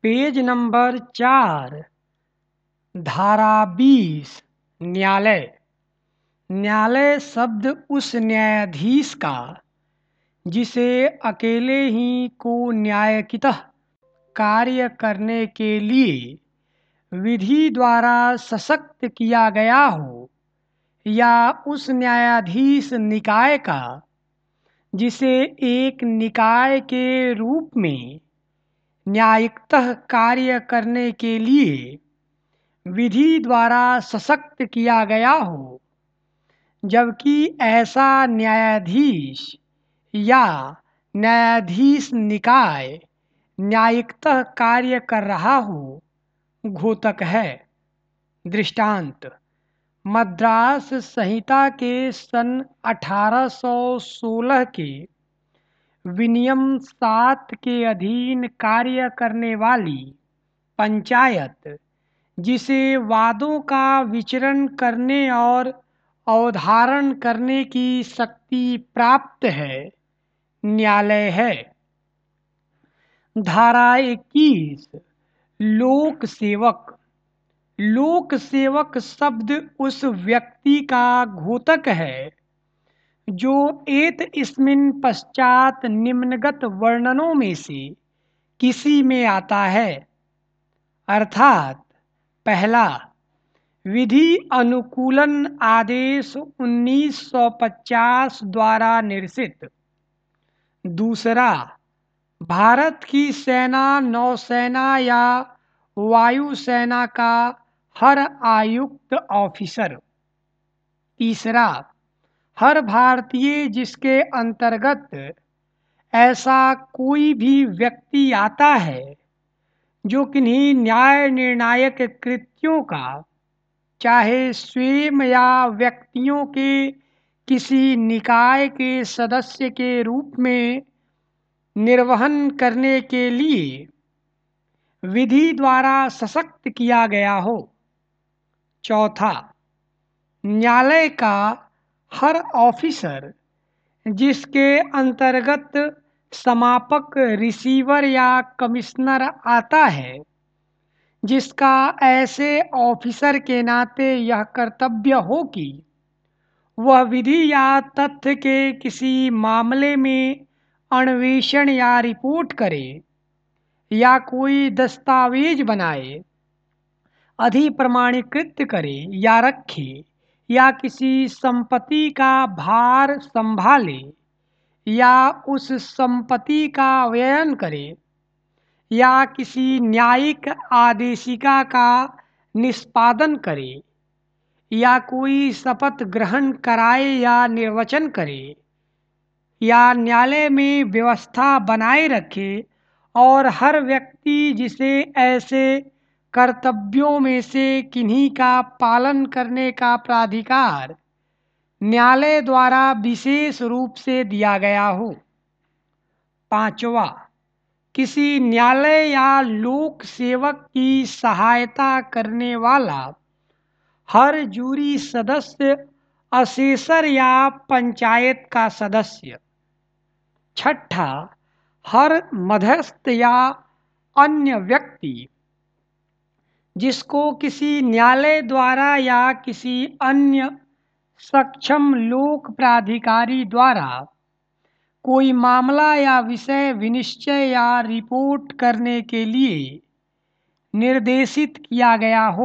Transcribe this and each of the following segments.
Page number 4, धारा 20। न्यायालय। न्यायालय शब्द उस न्यायाधीश का जिसे अकेले ही को न्यायिकतः कार्य करने के लिए विधि द्वारा सशक्त किया गया हो, या उस न्यायाधीश निकाय का जिसे एक निकाय के रूप में न्यायिकतः कार्य करने के लिए विधि द्वारा सशक्त किया गया हो, जबकि ऐसा न्यायाधीश या न्यायाधीश निकाय न्यायिकतः कार्य कर रहा हो, घोतक है। दृष्टांत: मद्रास संहिता के सन 1816 के विनियम 7 के अधीन कार्य करने वाली पंचायत जिसे वादों का विचरण करने और अवधारण करने की शक्ति प्राप्त है, न्यायालय है। धारा 21। लोक सेवक। लोक सेवक शब्द उस व्यक्ति का घोतक है जो एतस्मिन् पश्चात निम्नगत वर्णनों में से किसी में आता है, अर्थात: पहला, विधि अनुकूलन आदेश 1950 द्वारा निर्सित। दूसरा, भारत की सेना, नौसेना या वायुसेना का हर आयुक्त ऑफिसर। तीसरा, हर भारतीय जिसके अंतर्गत ऐसा कोई भी व्यक्ति आता है जो किन्हीं न्याय निर्णायक कृत्यों का, चाहे स्वयं या व्यक्तियों के किसी निकाय के सदस्य के रूप में निर्वहन करने के लिए विधि द्वारा सशक्त किया गया हो। चौथा, न्यायालय का हर ऑफिसर जिसके अंतर्गत समापक, रिसीवर या कमिश्नर आता है, जिसका ऐसे ऑफिसर के नाते यह कर्तव्य हो कि वह विधि या तथ्य के किसी मामले में अन्वेषण या रिपोर्ट करे, या कोई दस्तावेज बनाए, अधिप्रमाणीकृत करे या रखे, या किसी संपत्ति का भार संभाले, या उस संपत्ति का व्ययन करे, या किसी न्यायिक आदेशिका का निष्पादन करे, या कोई शपथ ग्रहण कराए या निर्वचन करे, या न्यायालय में व्यवस्था बनाए रखे, और हर व्यक्ति जिसे ऐसे कर्तव्यों में से किन्हीं का पालन करने का प्राधिकार न्यायालय द्वारा विशेष रूप से दिया गया हो। पांचवा, किसी न्यायालय या लोक सेवक की सहायता करने वाला हर जूरी सदस्य, असेसर या पंचायत का सदस्य। छठा, हर मध्यस्थ या अन्य व्यक्ति जिसको किसी न्यायालय द्वारा या किसी अन्य सक्षम लोक प्राधिकारी द्वारा कोई मामला या विषय विनिश्चय या रिपोर्ट करने के लिए निर्देशित किया गया हो।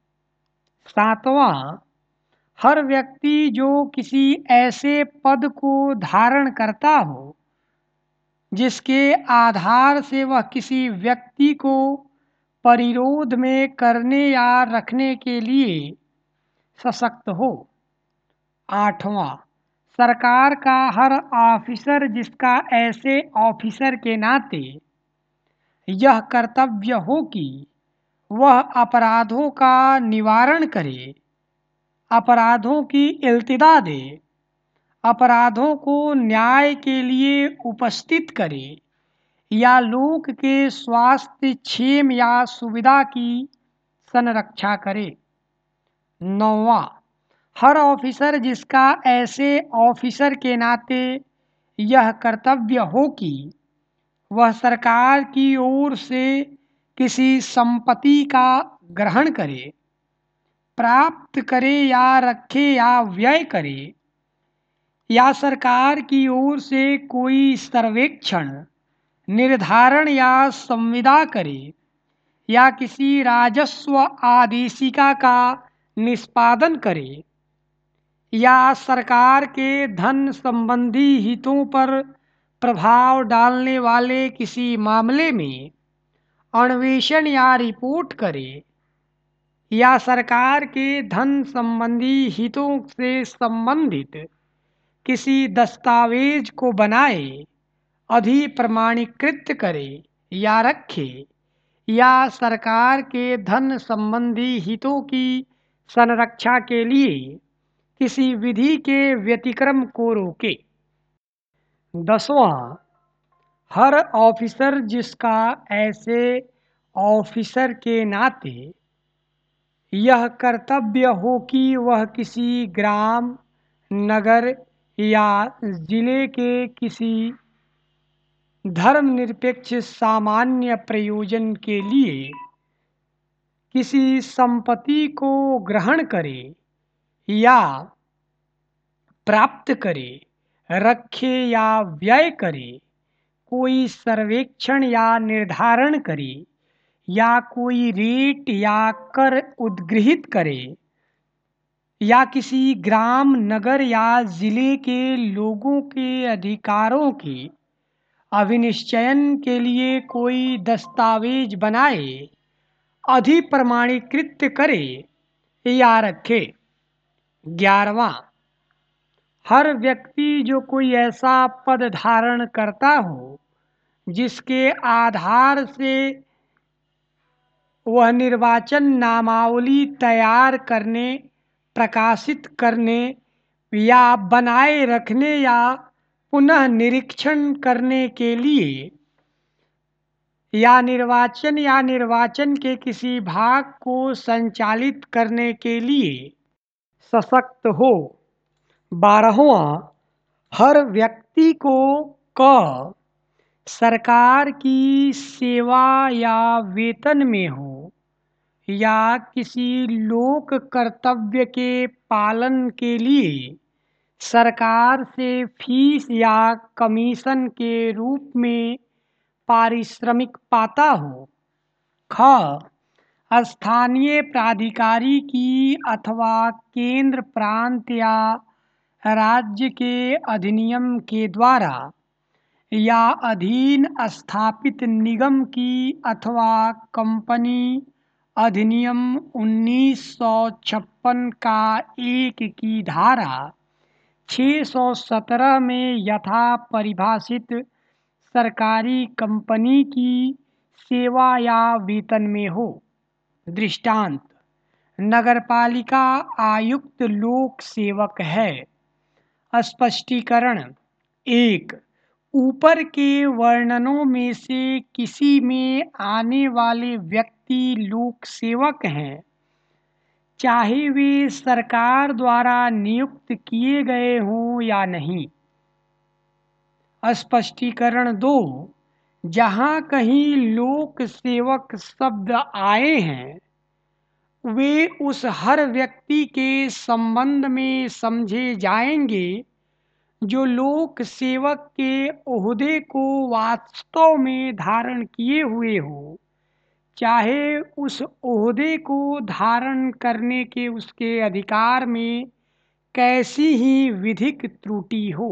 सातवां, हर व्यक्ति जो किसी ऐसे पद को धारण करता हो जिसके आधार से वह किसी व्यक्ति को परिरोध में करने या रखने के लिए सशक्त हो। आठवां, सरकार का हर ऑफिसर जिसका ऐसे ऑफिसर के नाते यह कर्तव्य हो कि वह अपराधों का निवारण करे, अपराधों की इल्तिदा दे, अपराधों को न्याय के लिए उपस्थित करे, या लोक के स्वास्थ्य, क्षेम या सुविधा की संरक्षा करे। नौवां, हर ऑफिसर जिसका ऐसे ऑफिसर के नाते यह कर्तव्य हो कि वह सरकार की ओर से किसी संपत्ति का ग्रहण करे, प्राप्त करे या रखे या व्यय करे, या सरकार की ओर से कोई सर्वेक्षण, निर्धारण या संविदा करे, या किसी राजस्व आदेशिका का निष्पादन करे, या सरकार के धन संबंधी हितों पर प्रभाव डालने वाले किसी मामले में अन्वेषण या रिपोर्ट करे, या सरकार के धन संबंधी हितों से संबंधित किसी दस्तावेज को बनाए, अधिप्रमाणीकृत करे या रखे, या सरकार के धन संबंधी हितों की संरक्षा के लिए किसी विधि के व्यतिक्रम को रोके। 10वां, हर ऑफिसर जिसका ऐसे ऑफिसर के नाते यह कर्तव्य हो कि वह किसी ग्राम, नगर या जिले के किसी धर्मनिरपेक्ष सामान्य प्रयोजन के लिए किसी संपत्ति को ग्रहण करे या प्राप्त करे, रखे या व्यय करे, कोई सर्वेक्षण या निर्धारण करे, या कोई रेट या कर उद्गृहित करे, या किसी ग्राम, नगर या जिले के लोगों के अधिकारों के अभिनिश्चयन के लिए कोई दस्तावेज बनाए, अधिप्रमाणीकृत करे या रखे। 11वां, हर व्यक्ति जो कोई ऐसा पद धारण करता हो जिसके आधार से वह निर्वाचन नामावली तैयार करने, प्रकाशित करने या बनाए रखने या पुनः निरीक्षण करने के लिए, या निर्वाचन के किसी भाग को संचालित करने के लिए सशक्त हो। 12वां, हर व्यक्ति को सरकार की सेवा या वेतन में हो, या किसी लोक कर्तव्य के पालन के लिए सरकार से फीस या कमीशन के रूप में पारिश्रमिक पाता हो। स्थानीय प्राधिकारी की अथवा केंद्र, प्रांत या राज्य के अधिनियम के द्वारा या अधीन स्थापित निगम की अथवा कंपनी अधिनियम 1956 का 1 की धारा 617 में यथा परिभाषित सरकारी कंपनी की सेवा या वेतन में हो। दृष्टांत, नगरपालिका आयुक्त लोक सेवक है। स्पष्टीकरण 1, ऊपर के वर्णनों में से किसी में आने वाले व्यक्ति लोक सेवक हैं, चाहे वे सरकार द्वारा नियुक्त किए गए हों या नहीं। स्पष्टीकरण 2, जहाँ कहीं लोक सेवक शब्द आए हैं वे उस हर व्यक्ति के संबंध में समझे जाएंगे जो लोक सेवक के ओहदे को वास्तव में धारण किए हुए हो, चाहे उस ओहदे को धारण करने के उसके अधिकार में कैसी ही विधिक त्रुटि हो।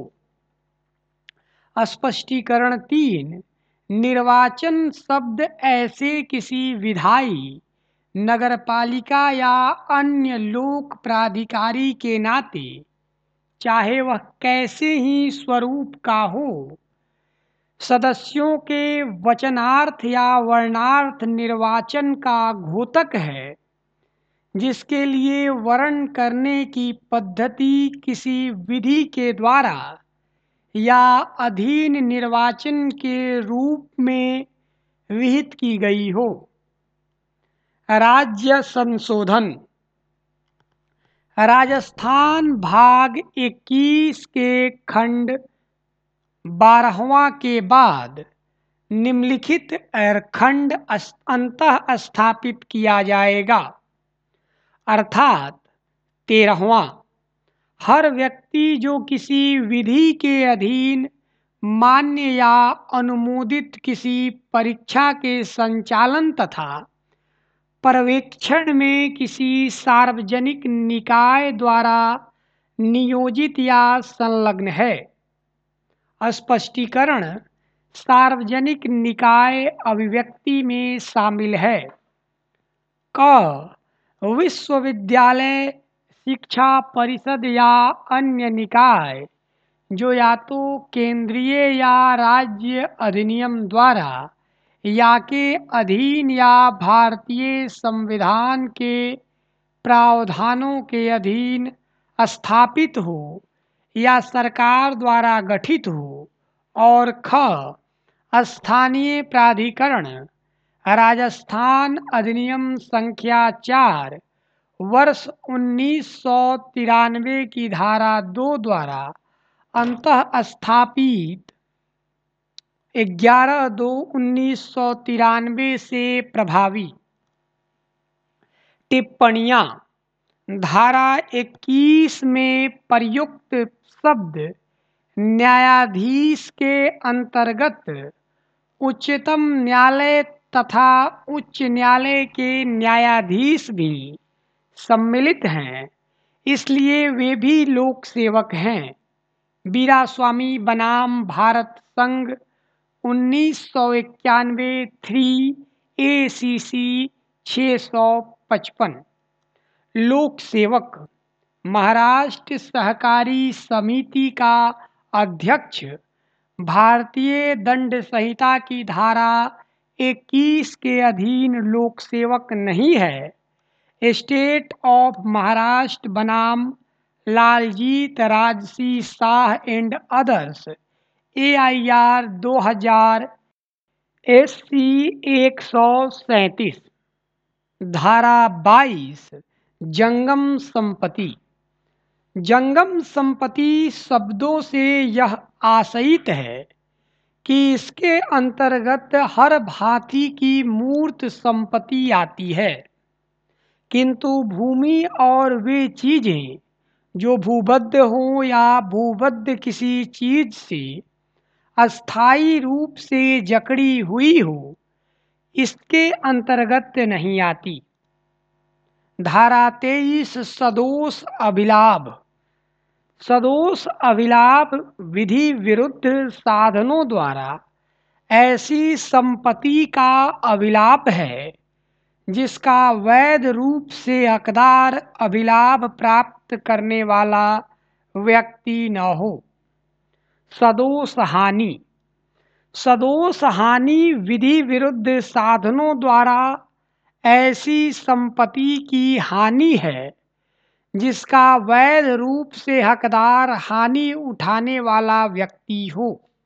स्पष्टीकरण 3, निर्वाचन शब्द ऐसे किसी विधायी, नगरपालिका या अन्य लोक प्राधिकारी के नाते, चाहे वह कैसे ही स्वरूप का हो, सदस्यों के वचनार्थ या वर्णार्थ निर्वाचन का घोतक है, जिसके लिए वर्ण करने की पद्धति किसी विधि के द्वारा या अधीन निर्वाचन के रूप में विहित की गई हो। राज्य संशोधन, राजस्थान भाग 21 के खंड 12वां के बाद निम्नलिखित खंड अंतः स्थापित किया जाएगा। अर्थात 13वां, हर व्यक्ति जो किसी विधि के अधीन मान्य या अनुमोदित किसी परीक्षा के संचालन तथा पर्यवेक्षण में किसी सार्वजनिक निकाय द्वारा नियोजित या संलग्न है। स्पष्टीकरण, सार्वजनिक निकाय अभिव्यक्ति में शामिल है। क, विश्वविद्यालय, शिक्षा परिषद या अन्य निकाय जो या तो केंद्रीय या राज्य अधिनियम द्वारा या के अधीन या भारतीय संविधान के प्रावधानों के अधीन स्थापित हो या सरकार द्वारा गठित हो। और ख, स्थानीय प्राधिकरण, राजस्थान अधिनियम संख्या 4 वर्ष 1993 की धारा 2 द्वारा अंतः स्थापित 11/2/1993 से प्रभावी। टिप्पणियां, धारा 21 में प्रयुक्त शब्द न्यायाधीश के अंतर्गत उच्चतम न्यायालय तथा उच्च न्यायालय के न्यायाधीश भी सम्मिलित हैं, इसलिए वे भी लोक सेवक हैं। वीरास्वामी बनाम भारत संघ 1991 3 ACC 655। लोक सेवक, महाराष्ट्र सहकारी समिति का अध्यक्ष भारतीय दंड संहिता की धारा 21 के अधीन लोक सेवक नहीं है। स्टेट ऑफ महाराष्ट्र बनाम Laljit Rajsi Shah and others AIR 2000 SC 137। धारा 22, जंगम संपत्ति। जंगम संपत्ति शब्दों से यह आशयित है कि इसके अंतर्गत हर भांति की मूर्त संपत्ति आती है, किंतु भूमि और वे चीजें जो भूबद्ध हो या भूबद्ध किसी चीज से अस्थायी रूप से जकड़ी हुई हो, इसके अंतर्गत नहीं आती। धारा 23, सदोष अभिलाभ। सदोष अभिलाभ विधि विरुद्ध साधनों द्वारा ऐसी संपत्ति का अभिलाभ है जिसका वैध रूप से हकदार अभिलाभ प्राप्त करने वाला व्यक्ति न हो। सदोष हानि। सदोष हानि विधि विरुद्ध साधनों द्वारा ऐसी संपत्ति की हानि है जिसका वैध रूप से हकदार हानि उठाने वाला व्यक्ति हो।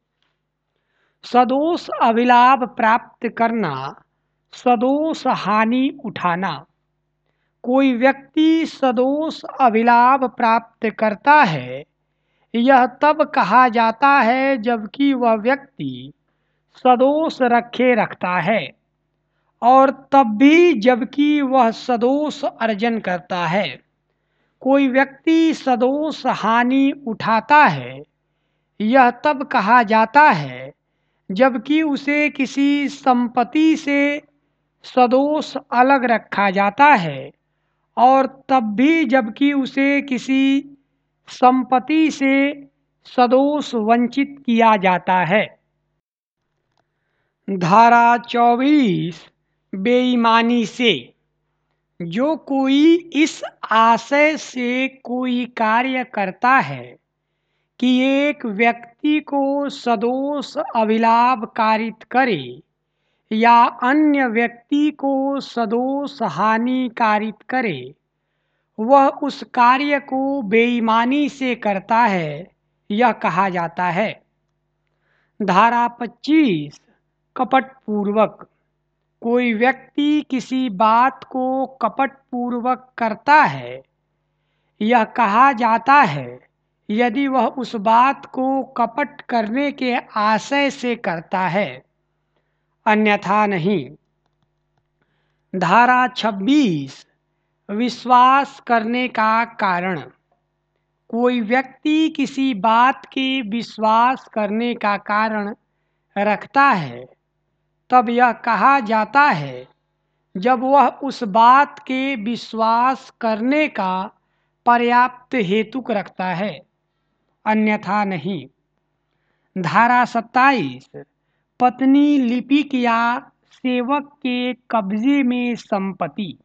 सदोष अभिलाभ प्राप्त करना, सदोष हानि उठाना। कोई व्यक्ति सदोष अभिलाभ प्राप्त करता है, यह तब कहा जाता है जबकि वह व्यक्ति सदोष रखे रखता है, और तब भी जबकि वह सदोष अर्जन करता है। कोई व्यक्ति सदोष हानि उठाता है, यह तब कहा जाता है जबकि उसे किसी संपत्ति से सदोष अलग रखा जाता है, और तब भी जबकि उसे किसी संपत्ति से सदोष वंचित किया जाता है। धारा 24, बेईमानी से। जो कोई इस आशय से कोई कार्य करता है कि एक व्यक्ति को सदोष अभिलाभ कारित करे या अन्य व्यक्ति को सदोष हानि कारित करे, वह उस कार्य को बेईमानी से करता है, यह कहा जाता है। धारा 25, कपटपूर्वक। कोई व्यक्ति किसी बात को कपटपूर्वक करता है, यह कहा जाता है यदि वह उस बात को कपट करने के आशय से करता है। अन्यथा नहीं। धारा 26 विश्वास करने का कारण। कोई व्यक्ति किसी बात के विश्वास करने का कारण रखता है तब यह कहा जाता है जब वह उस बात के विश्वास करने का पर्याप्त हेतुक रखता है, अन्यथा नहीं। धारा 27 पत्नी लिपिक या सेवक के कब्जे में संपत्ति।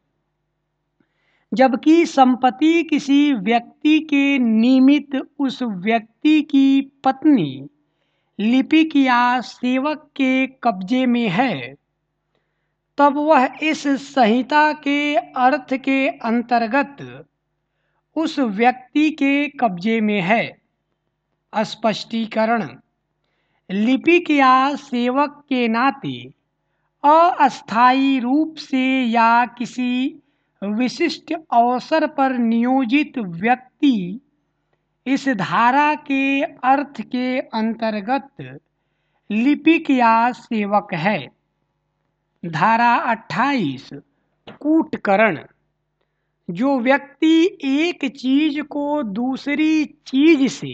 जबकि संपत्ति किसी व्यक्ति के निमित्त उस व्यक्ति की पत्नी लिपिक या सेवक के कब्जे में है, तब वह इस संहिता के अर्थ के अंतर्गत उस व्यक्ति के कब्जे में है। स्पष्टीकरण। लिपिक या सेवक के नाते अस्थायी रूप से या किसी विशिष्ट अवसर पर नियोजित व्यक्ति इस धारा के अर्थ के अंतर्गत लिपिक या सेवक है। धारा 28 कूटकरण। जो व्यक्ति एक चीज को दूसरी चीज से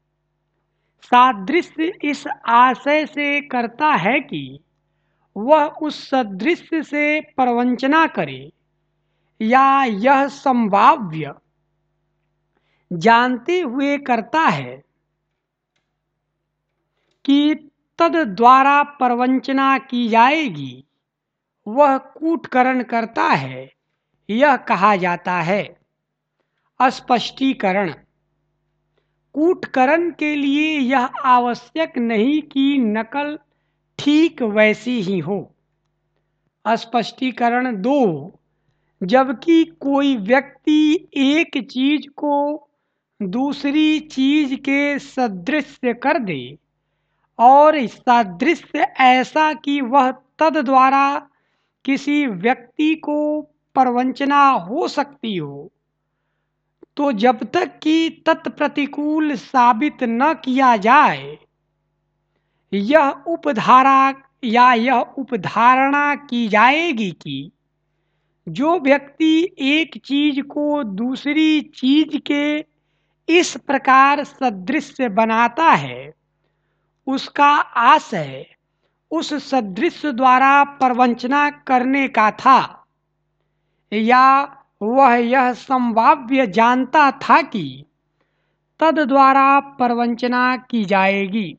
सादृश्य इस आशय से करता है कि वह उस सदृश्य से प्रवंचना करे या यह संभाव्य जानते हुए करता है कि तद द्वारा प्रवंचना की जाएगी, वह कूटकरण करता है, यह कहा जाता है। स्पष्टीकरण। कूटकरण के लिए यह आवश्यक नहीं कि नकल ठीक वैसी ही हो। स्पष्टीकरण 2 जबकि कोई व्यक्ति एक चीज को दूसरी चीज के सदृश्य कर दे और सादृश्य ऐसा कि वह तद द्वारा किसी व्यक्ति को प्रवंचना हो सकती हो, तो जब तक कि तत्प्रतिकूल साबित न किया जाए यह उपधारा या यह उपधारणा की जाएगी कि जो व्यक्ति एक चीज को दूसरी चीज के इस प्रकार सदृश्य बनाता है उसका आशय उस सदृश्य द्वारा प्रवंचना करने का था या वह यह संभाव्य जानता था कि तद द्वारा प्रवंचना की जाएगी।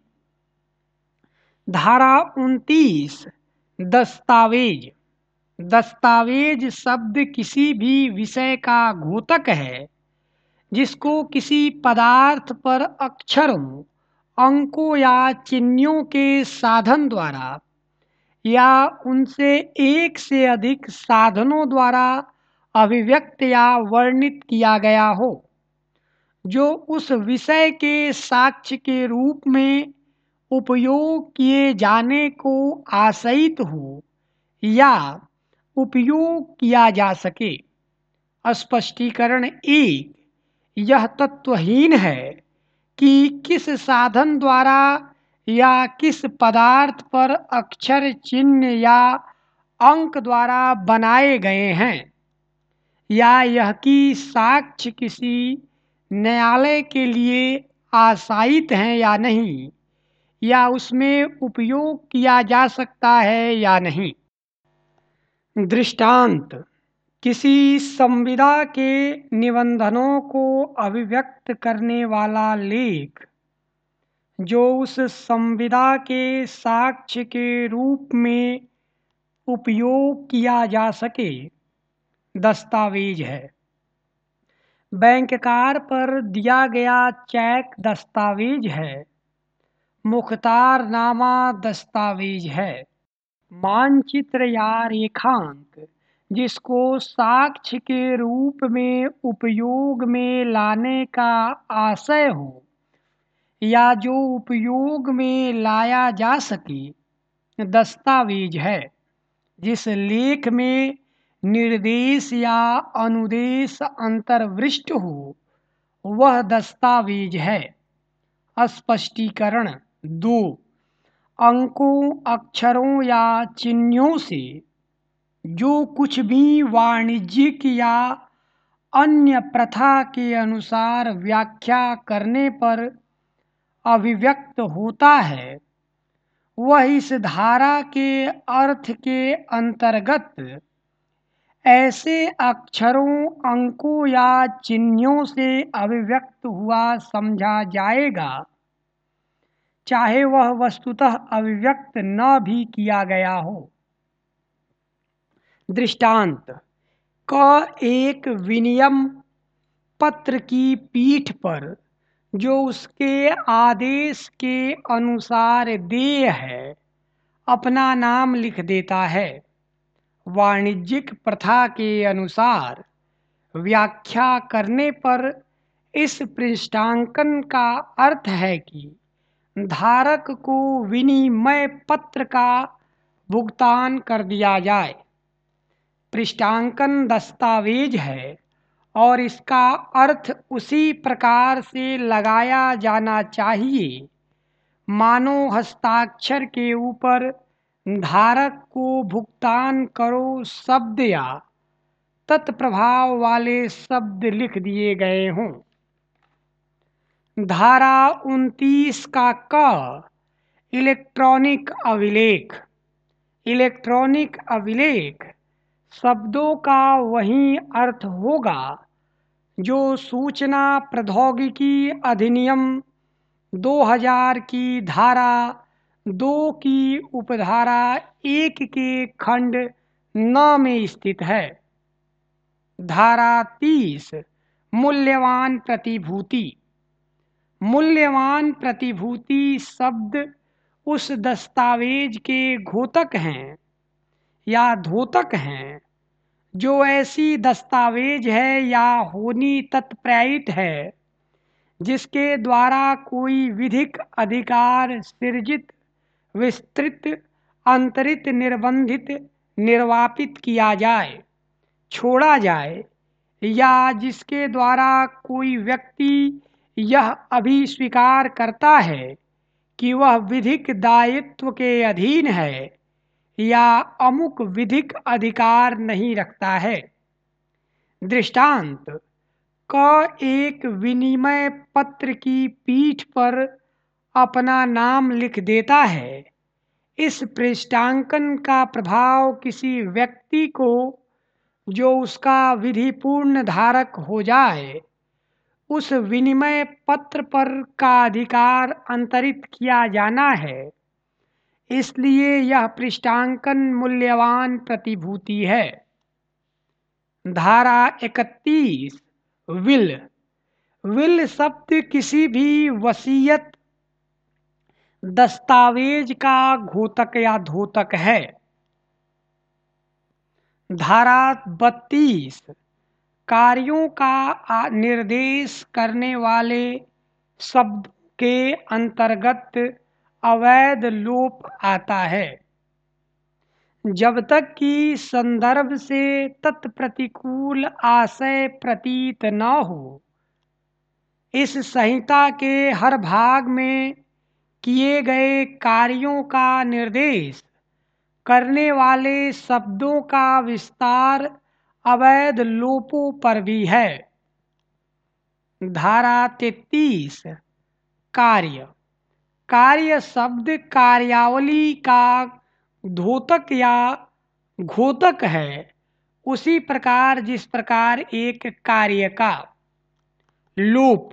धारा 29 दस्तावेज। दस्तावेज शब्द किसी भी विषय का घोतक है जिसको किसी पदार्थ पर अक्षरों, अंकों या चिन्हों के साधन द्वारा या उनसे एक से अधिक साधनों द्वारा अभिव्यक्त या वर्णित किया गया हो, जो उस विषय के साक्ष्य के रूप में उपयोग किए जाने को आशयित हो या उपयोग किया जा सके। स्पष्टीकरण 1 यह तत्वहीन है कि किस साधन द्वारा या किस पदार्थ पर अक्षर, चिन्ह या अंक द्वारा बनाए गए हैं या यह कि साक्ष्य किसी न्यायालय के लिए आशायित हैं या नहीं, या उसमें उपयोग किया जा सकता है या नहीं। दृष्टांत। किसी संविदा के निबंधनों को अभिव्यक्त करने वाला लेख जो उस संविदा के साक्ष्य के रूप में उपयोग किया जा सके दस्तावेज है। बैंककार पर दिया गया चेक दस्तावेज है। मुख्तारनामा दस्तावेज है। मानचित्र या रेखांक जिसको साक्ष्य के रूप में उपयोग में लाने का आशय हो या जो उपयोग में लाया जा सके दस्तावेज है। जिस लेख में निर्देश या अनुदेश अंतर्वृष्ट हो वह दस्तावेज है। स्पष्टीकरण 2 अंकों, अक्षरों या चिन्हों से जो कुछ भी वाणिज्यिक या अन्य प्रथा के अनुसार व्याख्या करने पर अभिव्यक्त होता है, वह इस धारा के अर्थ के अंतर्गत ऐसे अक्षरों, अंकों या चिन्हों से अभिव्यक्त हुआ समझा जाएगा, चाहे वह वस्तुतः अभिव्यक्त न भी किया गया हो। दृष्टांत: क एक विनिमय पत्र की पीठ पर जो उसके आदेश के अनुसार देय है, अपना नाम लिख देता है। वाणिज्यिक प्रथा के अनुसार व्याख्या करने पर इस पृष्ठांकन का अर्थ है कि धारक को विनिमय पत्र का भुगतान कर दिया जाए। पृष्ठांकन दस्तावेज है और इसका अर्थ उसी प्रकार से लगाया जाना चाहिए मानो हस्ताक्षर के ऊपर धारक को भुगतान करो शब्द या तत्प्रभाव वाले शब्द लिख दिए गए हों। धारा 29 का क इलेक्ट्रॉनिक अभिलेख। इलेक्ट्रॉनिक अभिलेख शब्दों का वही अर्थ होगा जो सूचना प्रौद्योगिकी अधिनियम 2000 की धारा 2 की उपधारा 1 के खंड 9 में स्थित है। धारा 30 मूल्यवान प्रतिभूति। मूल्यवान प्रतिभूति शब्द उस दस्तावेज के घोतक हैं या धोतक हैं जो ऐसी दस्तावेज है या होनी तत्प्रायित है जिसके द्वारा कोई विधिक अधिकार सृजित, विस्तृत, अंतरित, निर्बंधित, निर्वापित किया जाए, छोड़ा जाए या जिसके द्वारा कोई व्यक्ति यह अभिस्वीकार करता है कि वह विधिक दायित्व के अधीन है या अमुक विधिक अधिकार नहीं रखता है। दृष्टांत: क एक विनिमय पत्र की पीठ पर अपना नाम लिख देता है। इस पृष्ठांकन का प्रभाव किसी व्यक्ति को जो उसका विधिपूर्ण धारक हो जाए, उस विनिमय पत्र पर का अधिकार अंतरित किया जाना है। इसलिए यह पृष्ठांकन मूल्यवान प्रतिभूति है। धारा 31 विल। विल शब्द किसी भी वसीयत दस्तावेज का घोतक या धोतक है। धारा 32 कार्यों का निर्देश करने वाले शब्द के अंतर्गत अवैध लोप आता है जब तक कि संदर्भ से तत्प्रतिकूल आशय प्रतीत न हो। इस संहिता के हर भाग में किए गए कार्यों का निर्देश करने वाले शब्दों का विस्तार अवैध लोपों पर भी है। धारा 33 कार्य। कार्य शब्द कार्यावली का धोतक या घोतक है, उसी प्रकार जिस प्रकार एक कार्य का। लोप।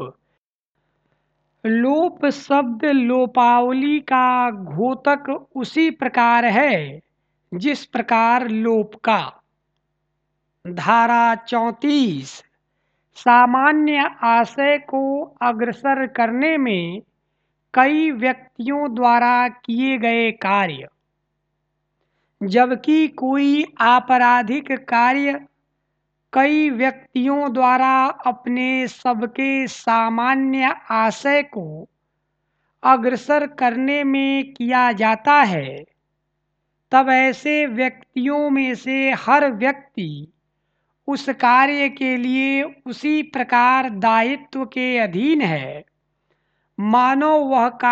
लोप शब्द लोपावली का घोतक उसी प्रकार है जिस प्रकार लोप का। धारा 34 सामान्य आशय को अग्रसर करने में कई व्यक्तियों द्वारा किए गए कार्य। जबकि कोई आपराधिक कार्य कई व्यक्तियों द्वारा अपने सबके सामान्य आशय को अग्रसर करने में किया जाता है, तब ऐसे व्यक्तियों में से हर व्यक्ति उस कार्य के लिए उसी प्रकार दायित्व के अधीन है मानो वह